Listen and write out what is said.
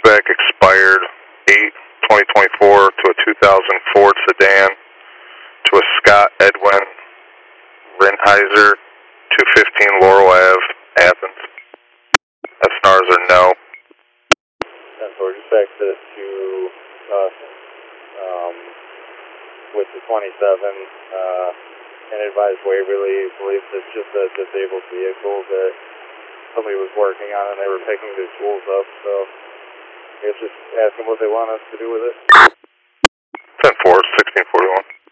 dispatch expired 8/2024 to a 2000 Ford sedan to a Scott Edwin Rinheiser, 215 Laurel Ave, Athens. SNRs are no. And so we're just exited to us with the 27. And advised Waverly believes it's just a disabled vehicle that somebody was working on and they were picking their tools up. So I guess just ask them what they want us to do with it. 10-4, 1641.